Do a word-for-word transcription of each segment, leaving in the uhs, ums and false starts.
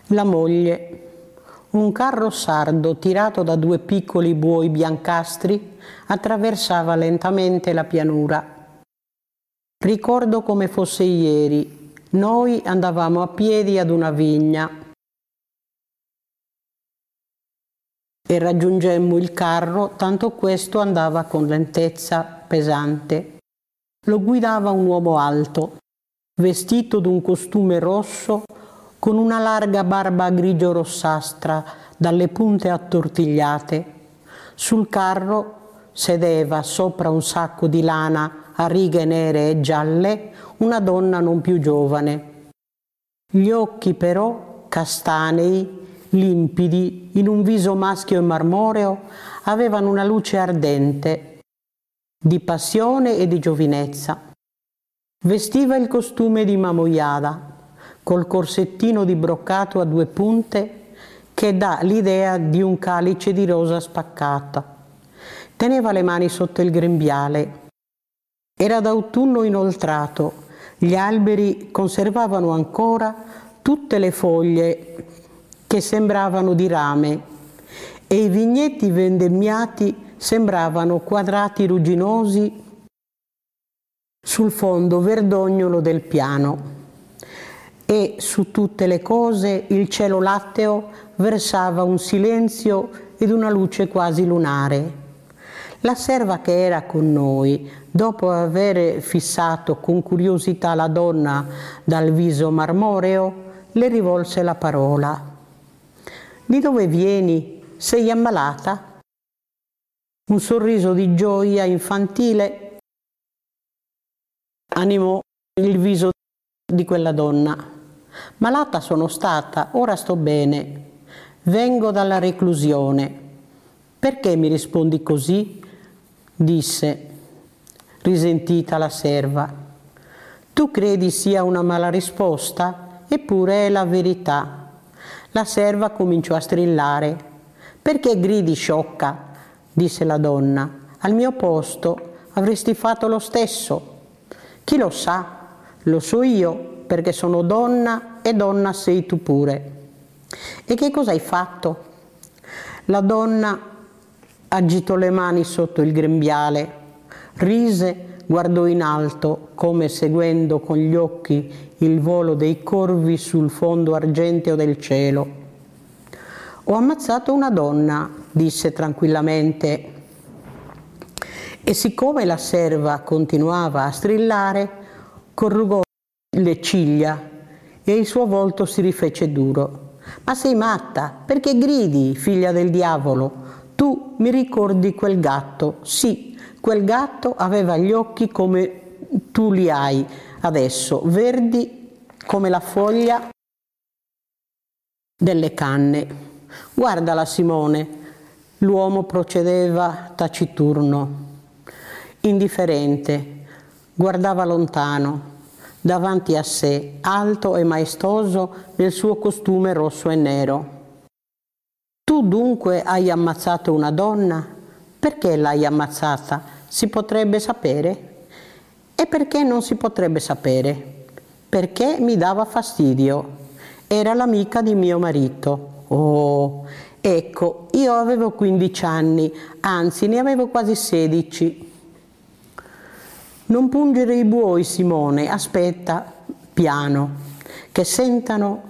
La moglie. Un carro sardo tirato da due piccoli buoi biancastri attraversava lentamente la pianura. Ricordo come fosse ieri. Noi andavamo a piedi ad una vigna e raggiungemmo il carro, tanto questo andava con lentezza pesante. Lo guidava un uomo alto, vestito d'un costume rosso, con una larga barba grigio-rossastra dalle punte attortigliate. Sul carro sedeva, sopra un sacco di lana a righe nere e gialle, una donna non più giovane. Gli occhi però, castanei, limpidi, in un viso maschio e marmoreo, avevano una luce ardente, di passione e di giovinezza. Vestiva il costume di Mamoiada, col corsettino di broccato a due punte che dà l'idea di un calice di rosa spaccata. Teneva le mani sotto il grembiale. Era d'autunno inoltrato. Gli alberi conservavano ancora tutte le foglie che sembravano di rame e i vigneti vendemmiati sembravano quadrati rugginosi sul fondo verdognolo del piano. E su tutte le cose il cielo latteo versava un silenzio ed una luce quasi lunare. La serva che era con noi, dopo aver fissato con curiosità la donna dal viso marmoreo, le rivolse la parola. «Di dove vieni? Sei ammalata?» Un sorriso di gioia infantile animò il viso di quella donna. «Malata sono stata, ora sto bene. Vengo dalla reclusione». «Perché mi rispondi così?» disse, risentita la serva. «Tu credi sia una mala risposta? Eppure è la verità». La serva cominciò a strillare. «Perché gridi, sciocca?» disse la donna. «Al mio posto avresti fatto lo stesso». «Chi lo sa? Lo so io, perché sono donna e donna sei tu pure». «E che cosa hai fatto?» La donna agitò le mani sotto il grembiale, rise, guardò in alto, come seguendo con gli occhi il volo dei corvi sul fondo argenteo del cielo. «Ho ammazzato una donna», disse tranquillamente, e siccome la serva continuava a strillare, corrugò le ciglia e il suo volto si rifece duro. «Ma sei matta? Perché gridi, figlia del diavolo? Tu mi ricordi quel gatto?» «Sì, quel gatto aveva gli occhi come tu li hai adesso, verdi come la foglia delle canne». «Guardala, Simone». L'uomo procedeva taciturno, indifferente, guardava lontano, davanti a sé, alto e maestoso nel suo costume rosso e nero. «Tu dunque hai ammazzato una donna? Perché l'hai ammazzata? Si potrebbe sapere?» «E perché non si potrebbe sapere?» «Perché mi dava fastidio. Era l'amica di mio marito». «Oh, ecco, io avevo quindici anni, anzi ne avevo quasi sedici». «Non pungere i buoi, Simone, aspetta, piano, che sentano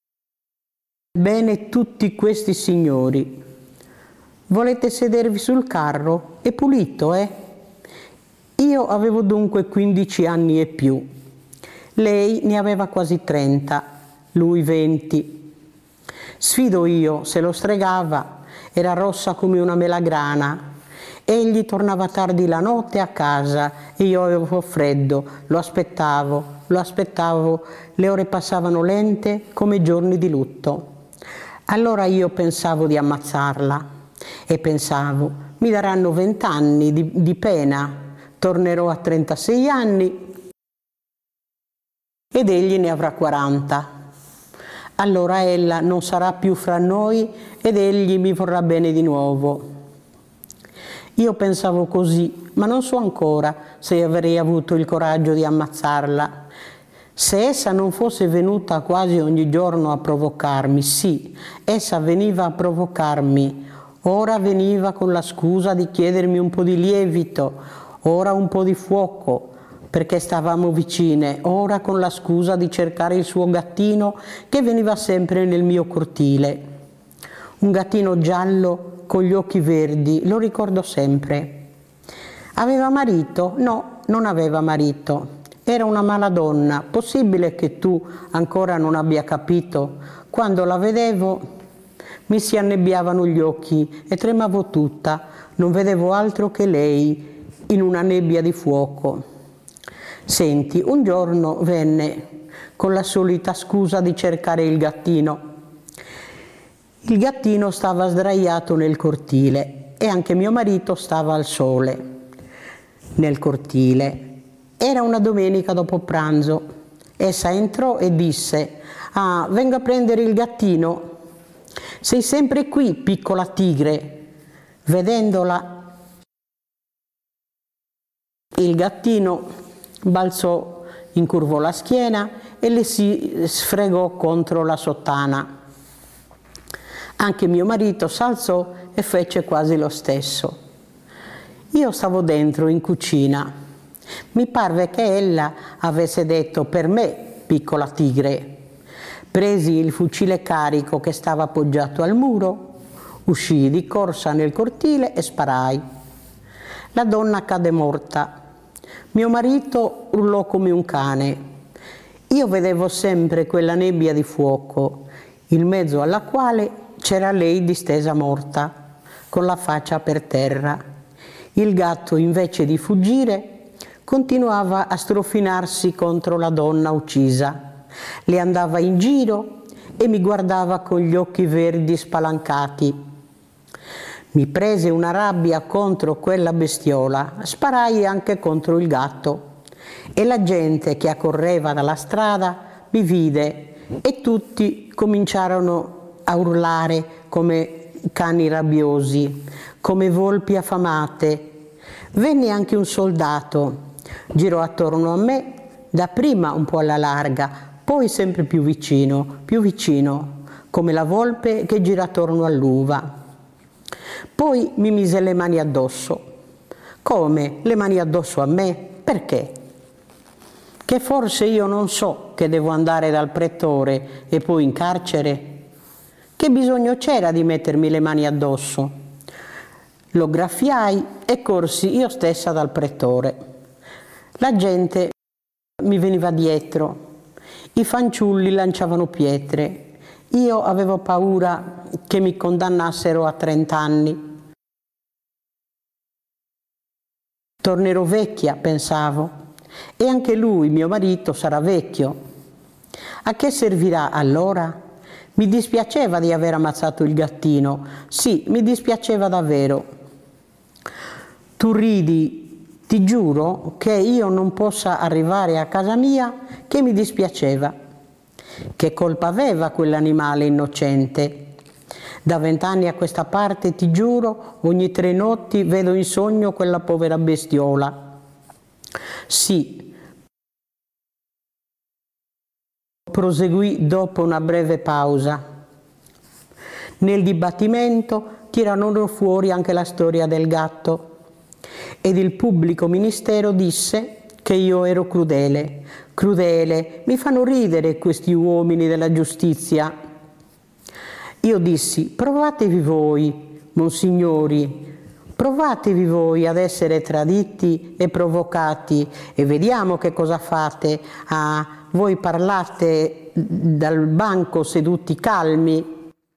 bene tutti questi signori. Volete sedervi sul carro? È pulito, eh?» Io avevo dunque quindici anni e più. Lei ne aveva quasi trenta, lui venti. Sfido io, se lo stregava, era rossa come una melagrana. Egli tornava tardi la notte a casa e io avevo freddo, lo aspettavo, lo aspettavo, le ore passavano lente come giorni di lutto. Allora io pensavo di ammazzarla e pensavo, mi daranno vent'anni di, di pena, tornerò a trentasei anni ed egli ne avrà quaranta. Allora ella non sarà più fra noi ed egli mi vorrà bene di nuovo. Io pensavo così, ma non so ancora se avrei avuto il coraggio di ammazzarla. Se essa non fosse venuta quasi ogni giorno a provocarmi, sì, essa veniva a provocarmi, ora veniva con la scusa di chiedermi un po' di lievito, ora un po' di fuoco, perché stavamo vicine, ora con la scusa di cercare il suo gattino che veniva sempre nel mio cortile. Un gattino giallo con gli occhi verdi, lo ricordo sempre. Aveva marito? No, non aveva marito. Era una mala donna. Possibile che tu ancora non abbia capito? Quando la vedevo mi si annebbiavano gli occhi e tremavo tutta, non vedevo altro che lei in una nebbia di fuoco. Senti, un giorno venne con la solita scusa di cercare il gattino. Il gattino stava sdraiato nel cortile e anche mio marito stava al sole nel cortile. Era una domenica dopo pranzo. Essa entrò e disse: «Ah, vengo a prendere il gattino. Sei sempre qui, piccola tigre». Vedendola, il gattino balzò, incurvò la schiena e le si sfregò contro la sottana. Anche mio marito s'alzò e fece quasi lo stesso. Io stavo dentro in cucina. Mi parve che ella avesse detto: «Per me, piccola tigre». Presi il fucile carico che stava appoggiato al muro, uscii di corsa nel cortile e sparai. La donna cadde morta. Mio marito urlò come un cane. Io vedevo sempre quella nebbia di fuoco, in mezzo alla quale c'era lei distesa morta, con la faccia per terra. Il gatto, invece di fuggire, continuava a strofinarsi contro la donna uccisa. Le andava in giro e mi guardava con gli occhi verdi spalancati. Mi prese una rabbia contro quella bestiola, sparai anche contro il gatto e la gente che accorreva dalla strada mi vide e tutti cominciarono a urlare come cani rabbiosi, come volpi affamate. Venne anche un soldato, girò attorno a me, dapprima un po' alla larga, poi sempre più vicino, più vicino, come la volpe che gira attorno all'uva. Poi mi mise le mani addosso. Come? Le mani addosso a me? Perché? Che forse io non so che devo andare dal pretore e poi in carcere? Che bisogno c'era di mettermi le mani addosso? Lo graffiai e corsi io stessa dal pretore. La gente mi veniva dietro, i fanciulli lanciavano pietre. Io avevo paura che mi condannassero a trent'anni. Tornerò vecchia, pensavo, e anche lui, mio marito, sarà vecchio. A che servirà allora? Mi dispiaceva di aver ammazzato il gattino. Sì, mi dispiaceva davvero. Tu ridi, ti giuro che io non possa arrivare a casa mia che mi dispiaceva. Che colpa aveva quell'animale innocente? Da vent'anni a questa parte, ti giuro, ogni tre notti vedo in sogno quella povera bestiola. Sì, proseguì dopo una breve pausa. Nel dibattimento tirarono fuori anche la storia del gatto ed il pubblico ministero disse che io ero crudele. Crudele, mi fanno ridere questi uomini della giustizia. Io dissi: provatevi voi, monsignori, provatevi voi ad essere traditi e provocati e vediamo che cosa fate. Ah, voi parlate dal banco seduti calmi.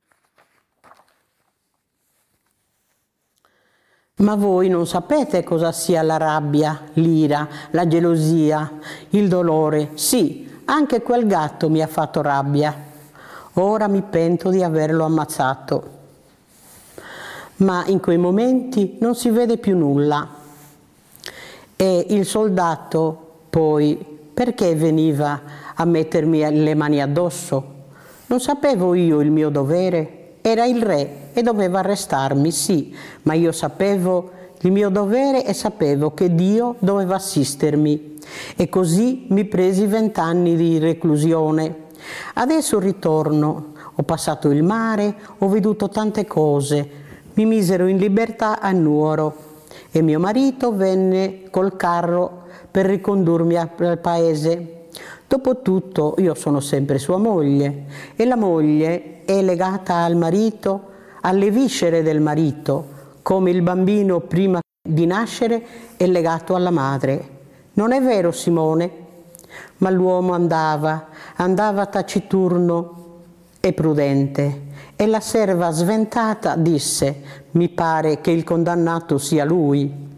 Ma voi non sapete cosa sia la rabbia, l'ira, la gelosia, il dolore. Sì, anche quel gatto mi ha fatto rabbia. Ora mi pento di averlo ammazzato. Ma in quei momenti non si vede più nulla. E il soldato, poi, perché veniva a mettermi le mani addosso? Non sapevo io il mio dovere? Era il re e doveva arrestarmi, sì, ma io sapevo il mio dovere e sapevo che Dio doveva assistermi. E così mi presi vent'anni di reclusione. Adesso ritorno, ho passato il mare, ho veduto tante cose, mi misero in libertà a Nuoro e mio marito venne col carro per ricondurmi al paese. Dopotutto io sono sempre sua moglie e la moglie è legata al marito, alle viscere del marito, come il bambino prima di nascere è legato alla madre. Non è vero, Simone? Ma l'uomo andava, andava taciturno e prudente, e la serva sventata disse: mi pare che il condannato sia lui.